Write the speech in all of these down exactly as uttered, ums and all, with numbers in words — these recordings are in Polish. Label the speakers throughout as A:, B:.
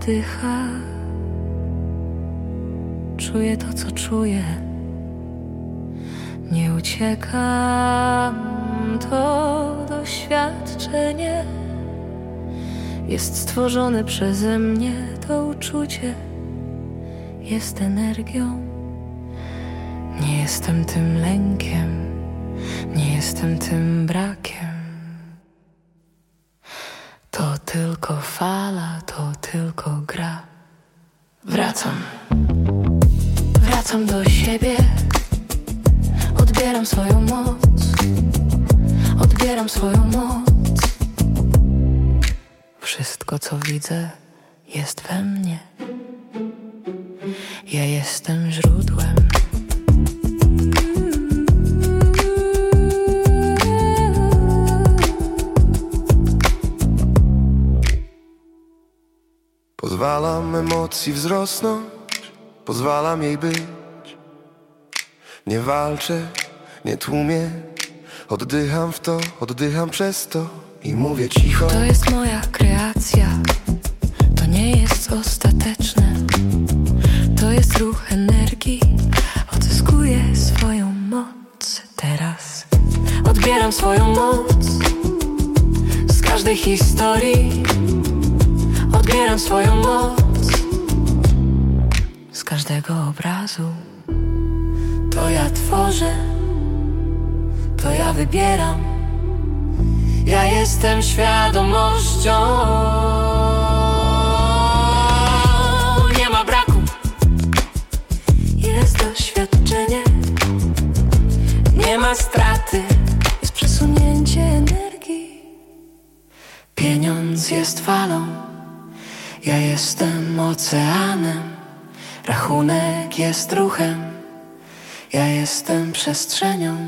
A: oddycha. Czuję to, co czuję. Nie uciekam. To doświadczenie jest stworzone przeze mnie. To uczucie jest energią. Nie jestem tym lękiem, nie jestem tym brakiem. To tylko fala, to tylko gra. Wracam, wracam do siebie. Odbieram swoją moc, odbieram swoją moc. Wszystko, co widzę, jest we mnie. Ja jestem źródłem.
B: Pozwalam emocji wzrosnąć, pozwalam jej być. Nie walczę, nie tłumię, oddycham w to, oddycham przez to i mówię cicho.
A: To jest moja kreacja, to nie jest ostateczne. To jest ruch energii, odzyskuję swoją moc. Teraz odbieram swoją moc z każdej historii. Odbieram swoją moc z każdego obrazu. To ja tworzę, to ja wybieram. Ja jestem świadomością. Nie ma braku, jest doświadczenie. Nie ma straty, jest przesunięcie energii. Pieniądz jest falą, ja jestem oceanem. Rachunek jest ruchem, ja jestem przestrzenią.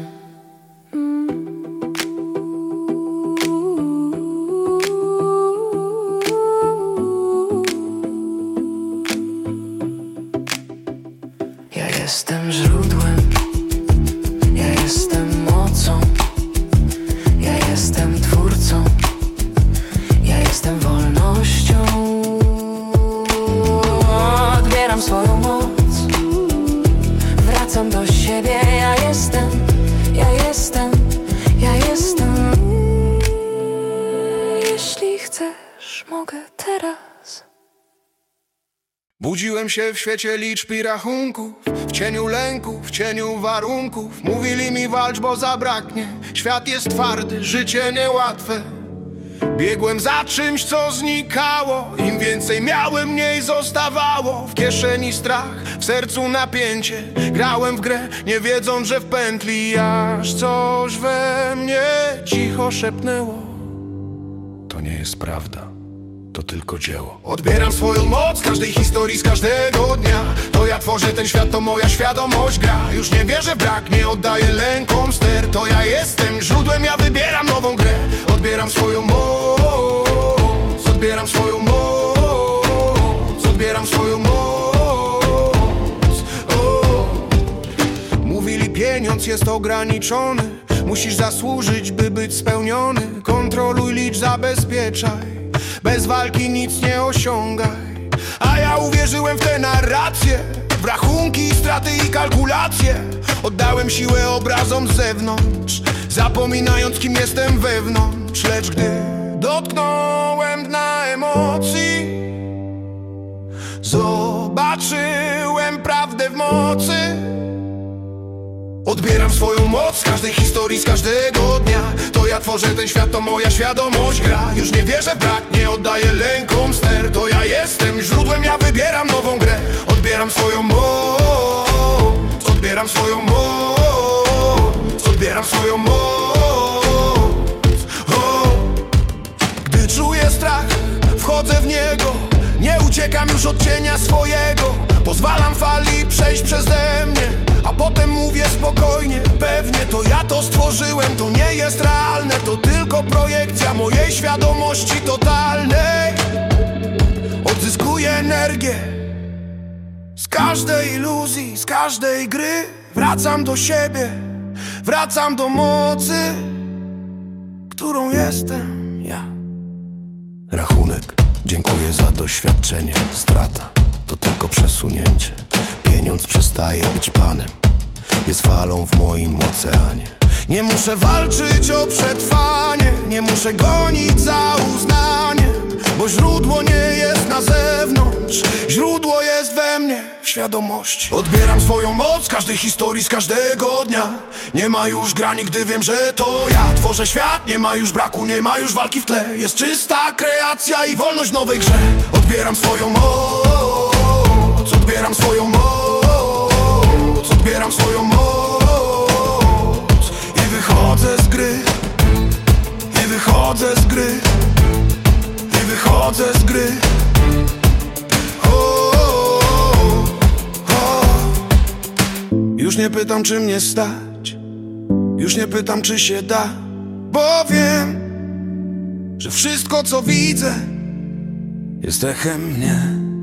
A: Ja jestem źródłem, ja jestem mocą, ja jestem twórcą, ja jestem wolnością. Odbieram swoją moc, wracam do siebie. Ja jestem, ja jestem, ja jestem. Jeśli chcesz, mogę teraz.
B: Budziłem się w świecie liczb i rachunków, w cieniu lęków, w cieniu warunków. Mówili mi walcz, bo zabraknie. Świat jest twardy, życie niełatwe. Biegłem za czymś, co znikało. Im więcej miałem, mniej zostawało. W kieszeni strach, w sercu napięcie. Grałem w grę, nie wiedząc, że w pętli aż coś we mnie cicho szepnęło. To nie jest prawda, to tylko dzieło. Odbieram swoją moc z każdej historii, z każdego dnia. To ja tworzę ten świat, to moja świadomość gra. Już nie wierzę w brak, nie oddaję lękom ster. To ja jestem źródłem, ja wybieram nową grę. Odbieram swoją moc, odbieram swoją moc, odbieram swoją moc. O. Mówili, pieniądz jest ograniczony, musisz zasłużyć, by być spełniony. Kontroluj, licz, zabezpieczaj, bez walki nic nie osiągaj. A ja uwierzyłem w tę narrację, w rachunki, straty i kalkulacje. Oddałem siłę obrazom z zewnątrz, zapominając, kim jestem wewnątrz. Lecz gdy dotknąłem dna emocji, zobaczyłem prawdę w mocy. Odbieram swoją moc z każdej historii, z każdego dnia. To ja tworzę ten świat, to moja świadomość gra. Już nie wierzę w brak, nie oddaję lękom ster. To ja jestem źródłem, ja wybieram nową grę. Odbieram swoją moc, odbieram swoją moc, odbieram swoją moc. O. Gdy czuję strach, wchodzę w niego. Nie uciekam już od cienia swojego. Pozwalam fali przejść przeze mnie, a potem mówię spokojnie, pewnie to ja to stworzyłem. To nie jest realne, to tylko projekcja mojej świadomości totalnej. Odzyskuję energię z każdej iluzji, z każdej gry. Wracam do siebie, wracam do mocy, którą jestem ja. Rachunek Dziękuję za doświadczenie. Strata to tylko przesunięcie. Pieniądz przestaje być panem, jest falą w moim oceanie. Nie muszę walczyć o przetrwanie, nie muszę gonić za uznaniem, bo źródło nie jest na zewnątrz, źródło jest we mnie, w świadomości. Odbieram swoją moc z każdej historii, z każdego dnia. Nie ma już granic, gdy wiem, że to ja tworzę świat. Nie ma już braku, nie ma już walki w tle. Jest czysta kreacja i wolność w nowej grze. Odbieram swoją moc, odbieram swoją moc, odbieram swoją moc i wychodzę z gry, i wychodzę z gry, i wychodzę z gry. O, o, o. Już nie pytam, czy mnie stać, już nie pytam, czy się da, bo wiem, że wszystko, co widzę, jest echem mnie,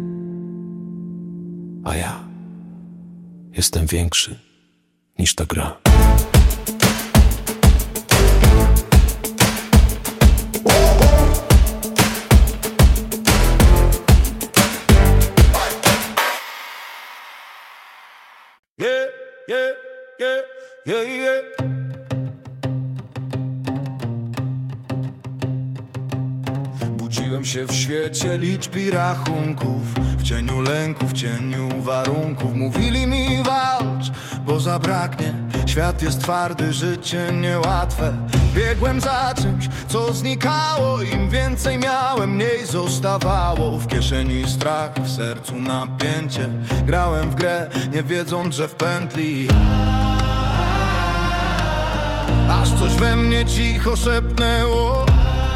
B: a ja jestem większy niż ta gra. Yeah, yeah, yeah, yeah, yeah. Budziłem się w świecie liczb i rachunków, w cieniu lęków, w cieniu warunków. Mówili mi walcz, bo zabraknie. Świat jest twardy, życie niełatwe. Biegłem za czymś, co znikało. Im więcej miałem, mniej zostawało. W kieszeni strach, w sercu napięcie. Grałem w grę, nie wiedząc, że w pętli. Aż coś we mnie cicho szepnęło.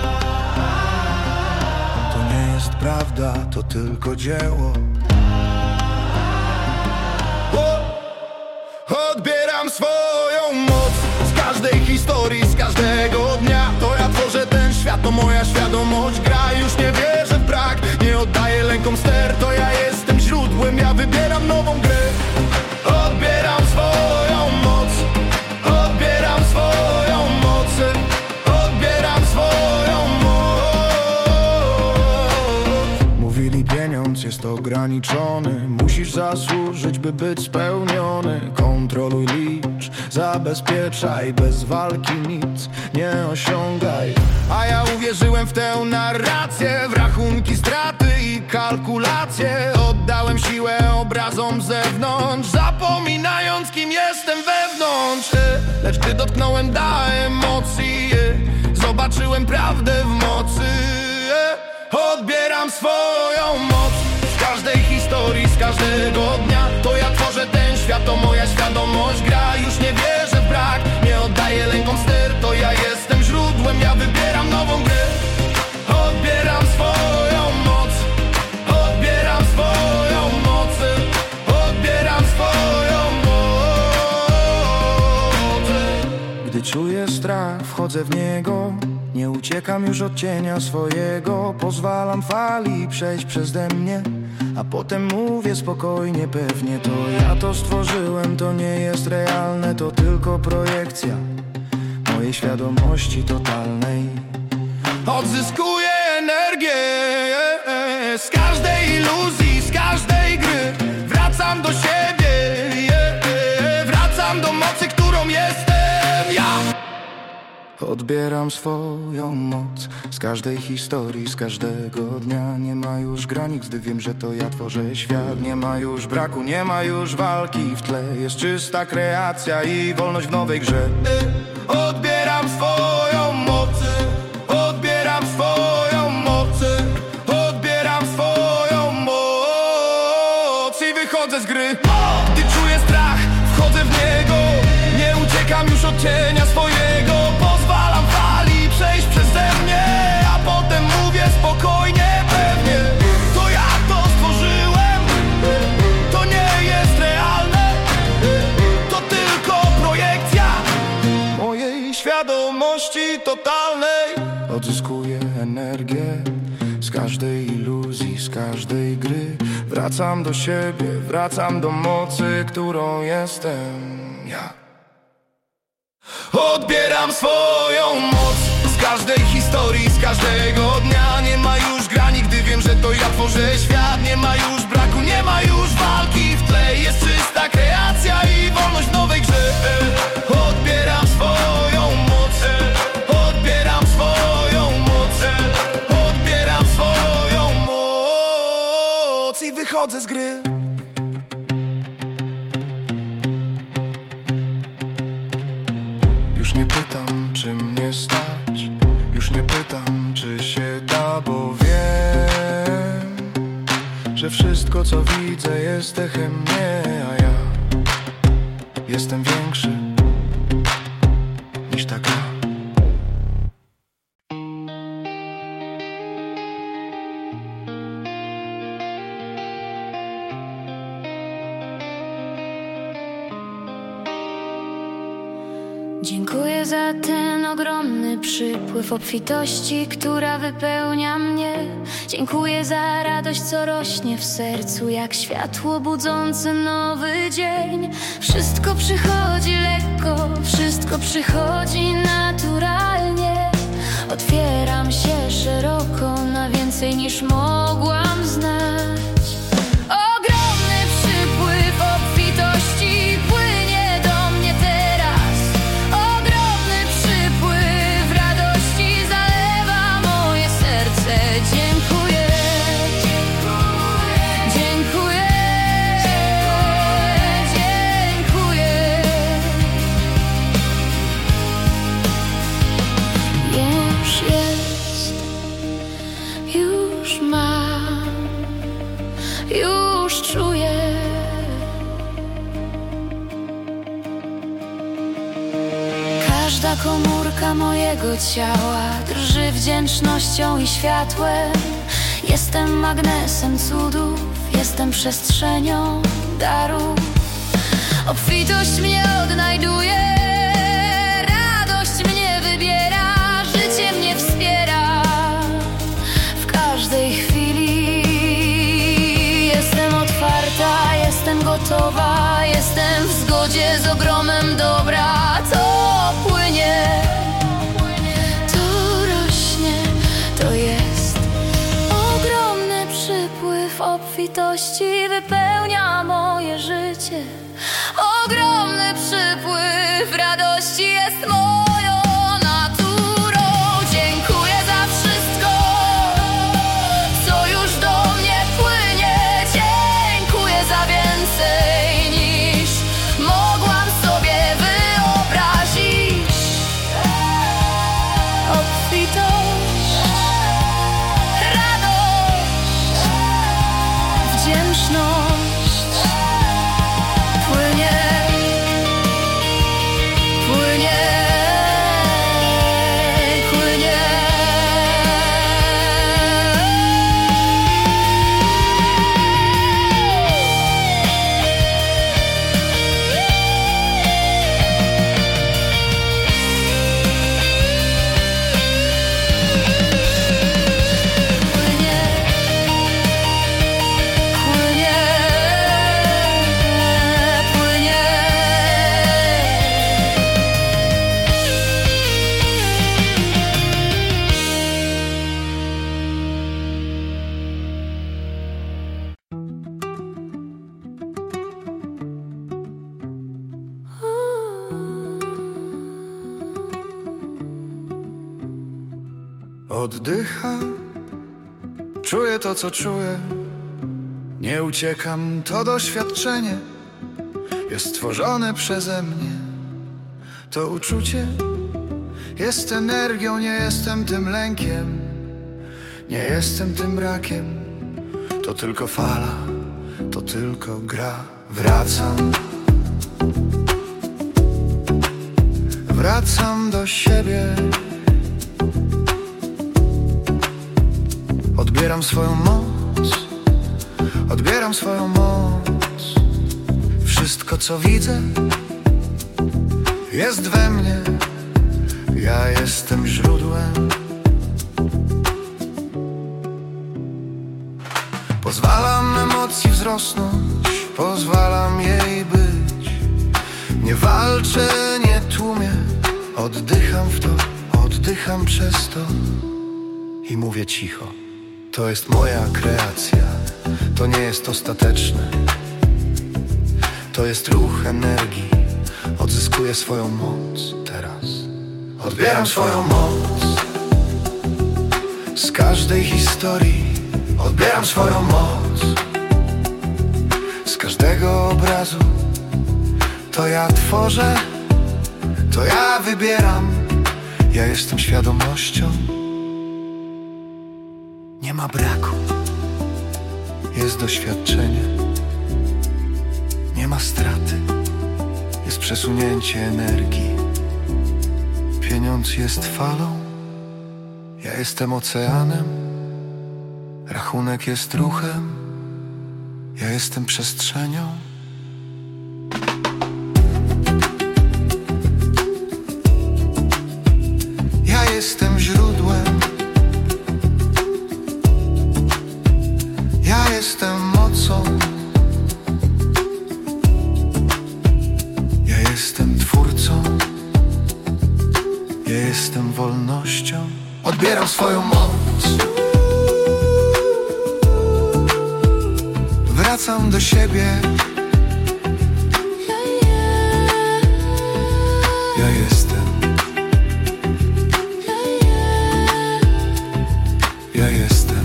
B: To nie jest prawda, to tylko dzieło. Odbieram swoją moc z każdej historii, z każdego dnia. To ja tworzę ten świat, to moja świadomość gra. Już nie wierzę w brak, nie oddaję lękom ster. To ja jestem źródłem, ja wybieram nową grę. Odbieram swoją moc, odbieram swoją moc, odbieram swoją moc. Mówili, pieniądz jest ograniczony, musisz zasłużyć, by być spełniony. Kontroluj, licz, zabezpieczaj, bez walki nic nie osiągaj. A ja uwierzyłem w tę narrację, w rachunki, straty i kalkulacje. Oddałem siłę obrazom z zewnątrz, zapominając, kim jestem wewnątrz. Lecz gdy dotknąłem da emocji, zobaczyłem prawdę w mocy. Odbieram swoją moc z każdej historii, z każdego dnia. To ja tworzę ten świat, to moja świadomość gra. Już nie wierzę w brak, nie oddaję lękom ster. To ja jestem źródłem, ja wybieram nową grę. Odbieram swoją moc, odbieram swoją moc, odbieram swoją moc. Gdy czuję strach, wchodzę w niego. Nie uciekam już od cienia swojego. Pozwalam fali przejść przeze mnie, a potem mówię spokojnie, pewnie. To ja to stworzyłem, to nie jest realne. To tylko projekcja mojej świadomości totalnej. Odzyskuję energię z każdej iluzji, z każdej gry. Wracam do siebie, wracam do mocy, którą jestem ja. Odbieram swoją moc z każdej historii, z każdego dnia. Nie ma już granic, gdy wiem, że to ja tworzę świat. Nie ma już braku, nie ma już walki w tle. Jest czysta kreacja i wolność w nowej grze. Odbieram swoją moc, odbieram swoją moc, odbieram swoją moc i wychodzę z gry. Gdy czuję strach, wchodzę w niego. Nie uciekam już od cienia swojego. Pozwalam fali przejść przeze mnie, a potem mówię spokojnie, pewnie. To ja to stworzyłem, to nie jest realne. To tylko projekcja mojej świadomości totalnej. Odzyskuję energię z każdej iluzji, z każdej gry. Wracam do siebie, wracam do mocy, którą jestem ja. Odbieram swoją moc z każdej historii, z każdego dnia. Nie ma już granic, gdy wiem, że to ja tworzę świat. Nie ma już braku, nie ma już walki. W tle jest czysta kreacja i wolność w nowej grze. Odbieram swoją moc, odbieram swoją moc, odbieram swoją moc i wychodzę z gry. Już nie pytam, czy mnie stać, już nie pytam, czy się da, bo wiem, że wszystko, co widzę, jest echem mnie, a ja jestem większy niż ta gra.
A: Dziękuję za ten ogromny przypływ obfitości, która wypełnia mnie. Dziękuję za radość, co rośnie w sercu, jak światło budzące nowy dzień. Wszystko przychodzi lekko, wszystko przychodzi naturalnie. Otwieram się szeroko na więcej niż mogłam znać. Ogromny przypływ obfitości płynie do mnie teraz. Ogromny przypływ radości zalewa moje serce. Dziękuję, dziękuję, dziękuję, dziękuję. Już jest, już mam, już czuję. Każda komórka mojego ciała drży wdzięcznością i światłem. Jestem magnesem cudów, jestem przestrzenią darów. Obfitość mnie odnajduje, radość mnie wybiera, życie mnie wspiera w każdej chwili. Jestem otwarta, jestem gotowa, jestem w zgodzie z ogromem dobra. To płynie, to rośnie, to jest ogromny przypływ obfitości, wypełnia moje życie. Ogromny przypływ radości jest moją naturą. Dziękuję za wszystko, co już do mnie płynie. Dziękuję za więcej niż mogłam sobie wyobrazić. Obfitość, radość, wdzięczność płynie, płynie, płynie. Płynie, płynie, płynie.
B: Oddycham, czuję to, co czuję. Nie uciekam, to doświadczenie jest stworzone przeze mnie. To uczucie jest energią, nie jestem tym lękiem, nie jestem tym brakiem. To tylko fala, to tylko gra. Wracam, wracam do siebie. Odbieram swoją moc, odbieram swoją moc. Wszystko, co widzę, jest we mnie. Ja jestem źródłem. Pozwalam emocji wzrosnąć, pozwalam jej być. Nie walczę, nie tłumię, oddycham w to, oddycham przez to i mówię cicho. To jest moja kreacja, to nie jest ostateczne. To jest ruch energii, odzyskuję swoją moc teraz. Odbieram swoją moc z każdej historii. Odbieram swoją moc z każdego obrazu. To ja tworzę, to ja wybieram. Ja jestem świadomością. Nie ma braku, jest doświadczenie. Nie ma straty, jest przesunięcie energii. Pieniądz jest falą, ja jestem oceanem. Rachunek jest ruchem, ja jestem przestrzenią. Ja jestem źródłem. Ja jestem mocą. Ja jestem twórcą. Ja jestem wolnością. Odbieram swoją moc. Wracam do siebie. Ja jestem. Ja jestem.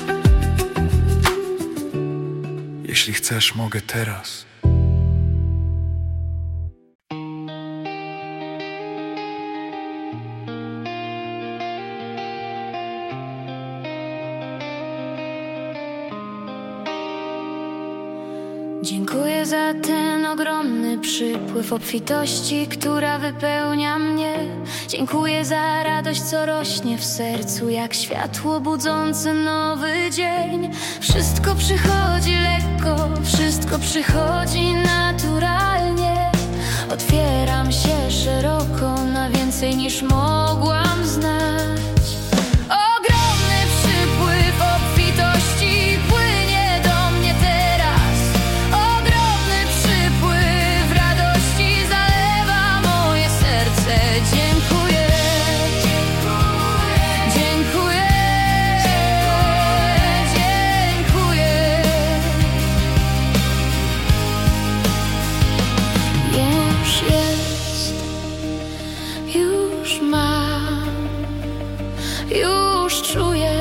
B: Jeśli chcesz, mogę teraz.
A: Dziękuję za ten ogromny przypływ obfitości, która wypełnia mnie. Dziękuję za radość, co rośnie w sercu, jak światło budzące nowy dzień. Wszystko przychodzi lekko, wszystko przychodzi naturalnie. Otwieram się szeroko na więcej niż mogłam znać. Ogromny przypływ obfitości płynie do mnie teraz. Ogromny przypływ radości zalewa moje serce. Dziękuję, dziękuję, dziękuję, dziękuję. Już jest, już mam, już czuję.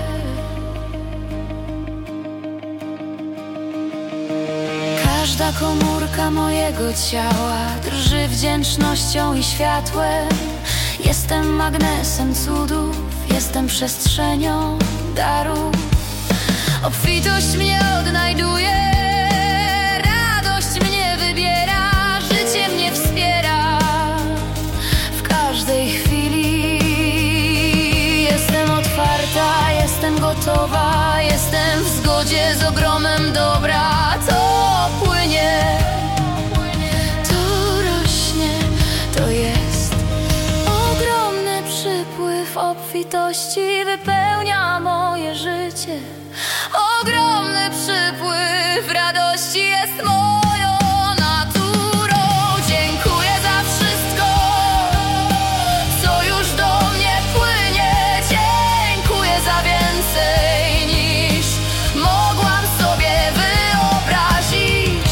A: Każda komórka mojego ciała drży wdzięcznością i światłem. Jestem magnesem cudów, jestem przestrzenią darów. Obfitość mnie odnajduje, radość mnie wybiera, życie mnie wspiera w każdej chwili. Jestem otwarta, jestem gotowa, jestem w zgodzie z ogromem dobra. To płynie, to rośnie, to jest ogromny przypływ obfitości, wypełnia moje życie. Ogromny przypływ radości jest moją naturą. Dziękuję za wszystko, co już do mnie płynie. Dziękuję za więcej niż mogłam sobie wyobrazić.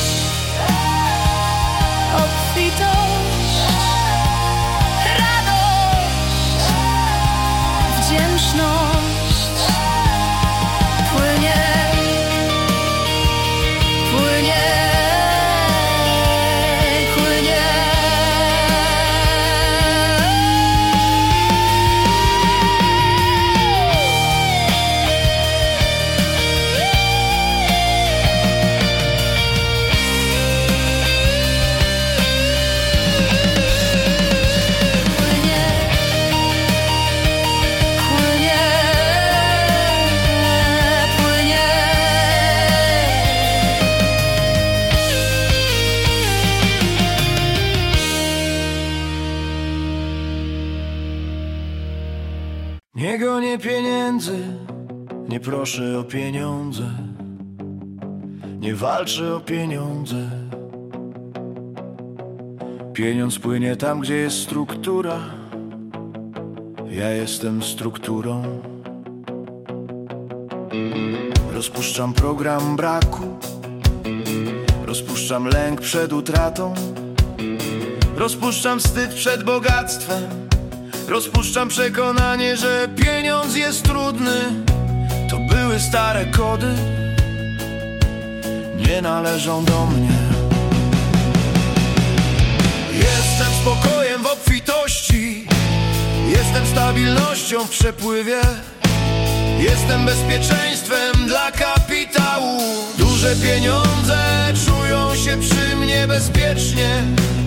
A: Obfitość, radość, wdzięczność płynie, płynie, płynie.
B: Nie gonię pieniędzy, nie proszę o pieniądze, nie walczę o pieniądze. Pieniądz płynie tam, gdzie jest struktura. Ja jestem strukturą.
C: Rozpuszczam program braku, rozpuszczam lęk przed utratą, rozpuszczam wstyd przed bogactwem, rozpuszczam przekonanie, że pieniądz jest trudny. To były stare kody, nie należą do mnie. Jestem spokojem w obfitości, jestem stabilnością w przepływie, jestem bezpieczeństwem dla kapitału. Duże pieniądze czują się przy mnie bezpiecznie,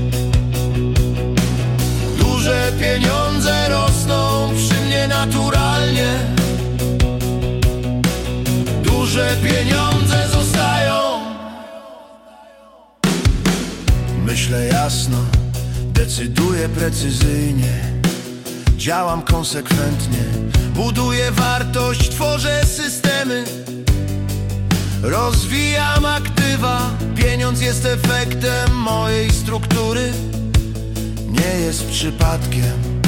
C: duże pieniądze rosną przy mnie naturalnie, duże pieniądze zostają. Myślę jasno, decyduję precyzyjnie, działam konsekwentnie, buduję wartość, tworzę systemy, rozwijam aktywa. Pieniądz jest efektem mojej struktury, nie jest przypadkiem.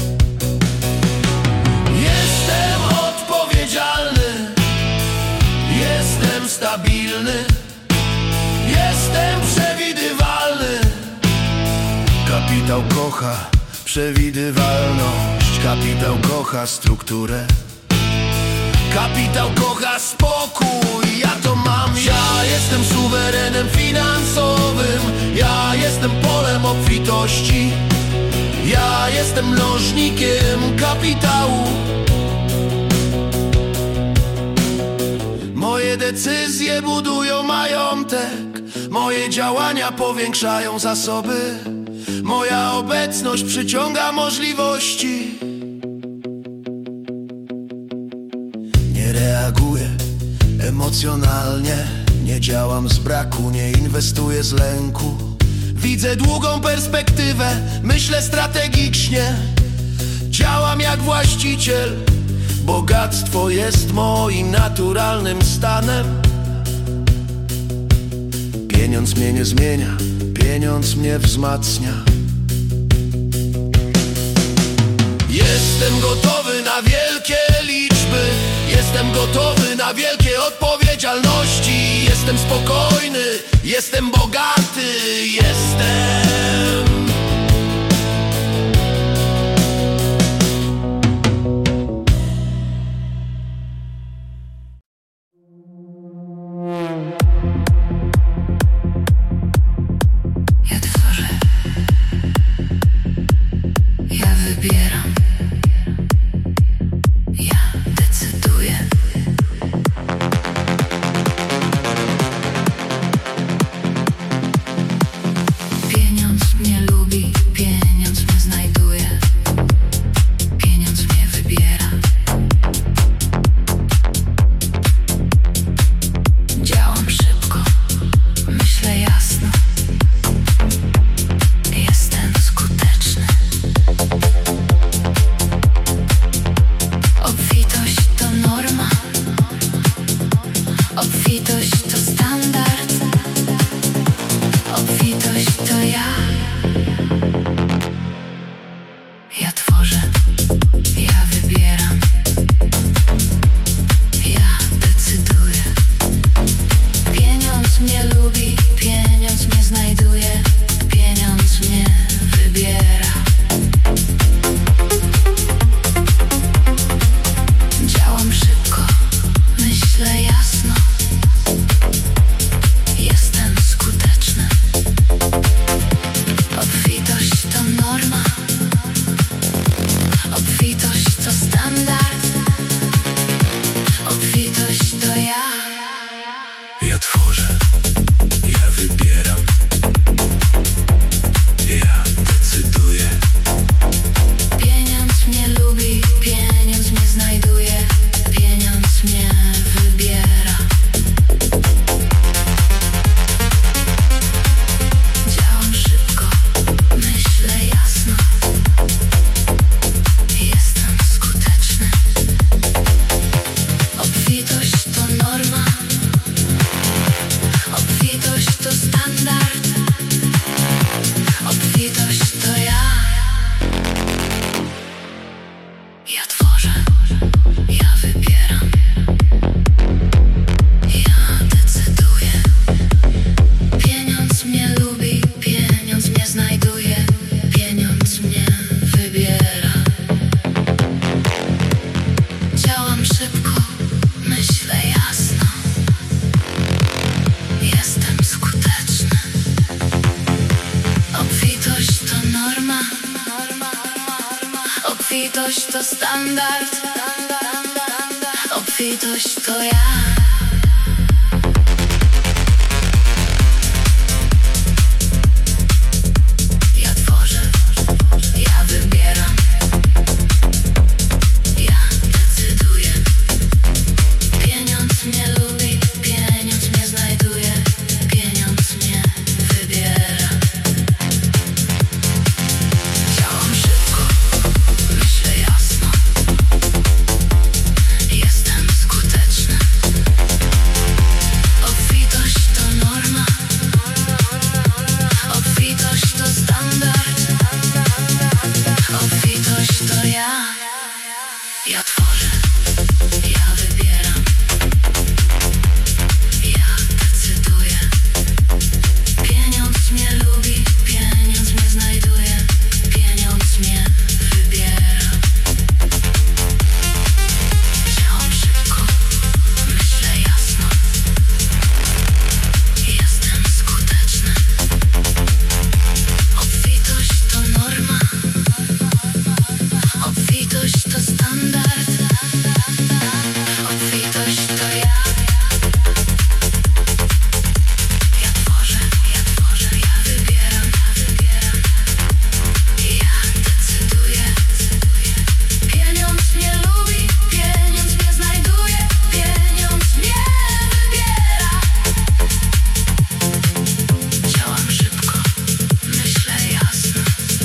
C: Jestem odpowiedzialny, jestem stabilny, jestem przewidywalny. Kapitał kocha przewidywalność, kapitał kocha strukturę, kapitał kocha spokój. Ja to mam, ja jestem suwerenem finansowym, ja jestem polem obfitości, ja jestem mnożnikiem kapitału. Moje decyzje budują majątek, moje działania powiększają zasoby, moja obecność przyciąga możliwości. Nie reaguję emocjonalnie, nie działam z braku, nie inwestuję z lęku. Widzę długą perspektywę, myślę strategicznie, działam jak właściciel. Bogactwo jest moim naturalnym stanem. Pieniądz mnie nie zmienia, pieniądz mnie wzmacnia. Jestem gotowy na wielkie liczby, jestem gotowy na wielkie odpowiedzialności. Jestem spokojny, jestem bogaty, jestem.
A: Ja tworzę, ja wybieram, ja decyduję. Pieniądz mnie lubi, pieniądz mnie znajduje, pieniądz mnie wybiera. Działam szybko, myślę jasno, jestem skuteczny. Obfitość to norma, obfitość to standard, obfitość to ja. Ja tworzę, ja wybieram, ja decyduję. Pieniądz mnie lubi, pieniądz mnie znajduje, pieniądz mnie wybiera. Działam szybko, myślę jasno, jestem skuteczny. Obfitość to norma, obfitość to standard, obfitość to ja.
C: Ja tworzę, ja wybieram, ja decyduję.
A: Pieniądz mnie lubi, pieniądz mnie znajduje, pieniądz mnie wybiera. Działam szybko, myślę jasno, Obfitość to standard, obfitość to ja. Ja tworzę, ja wybieram, ja decyduję. Pieniądz mnie lubi, pieniądz mnie znajduje, pieniądz mnie wybiera. Działam szybko, myślę jasno, jestem skuteczny. Obfitość to norma, obfitość to standard, obfitość to ja. Ja tworzę, ja wybieram, ja decyduję. Pieniądz mnie lubi, pieniądz mnie znajduje, pieniądz mnie wybiera. Działam szybko, myślę jasno, jestem skuteczny. Obfitość to norma, obfitość to standard, obfitość to ja. Ja tworzę, ja tworzę, ja wybieram, ja wybieram, ja decyduję. Pieniądz mnie lubi, pieniądz mnie znajduje, pieniądz mnie wybiera. Działam szybko, myślę jasno,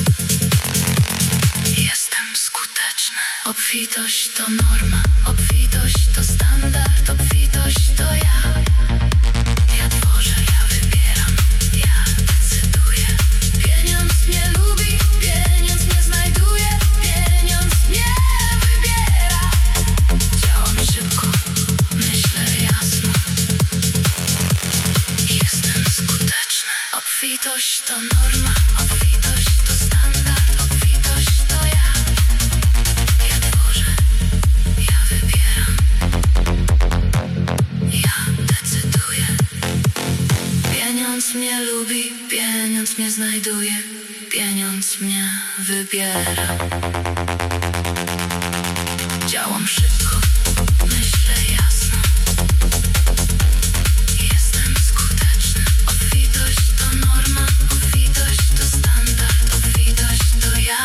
A: jestem skuteczny. Obfitość to norma, obfitość to standard, obfitość to ja. Ja tworzę, ja wybieram, ja decyduję. Pieniądz mnie lubi, pieniądz mnie znajduje, pieniądz mnie wybiera. Działam szybko, myślę jasno, jestem skuteczny. Obfitość to norma, obfitość to standard, obfitość to ja. Ja tworzę, ja wybieram, ja decyduję. Pieniądz mnie lubi, pieniądz mnie znajduje, pieniądz mnie wybiera. Działam szybko, myślę jasno, jestem skuteczny. Obfitość to norma, obfitość to standard, obfitość to ja.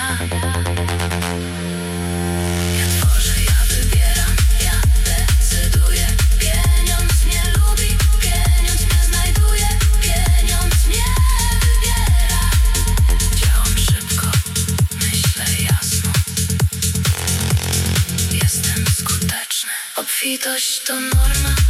A: Ja tworzę, ja wybieram, ja decyduję. Pieniądz mnie lubi, pieniądz mnie znajduje, pieniądz mnie wybiera. Działam szybko, myślę jasno, jestem skuteczny. Obfitość to norma,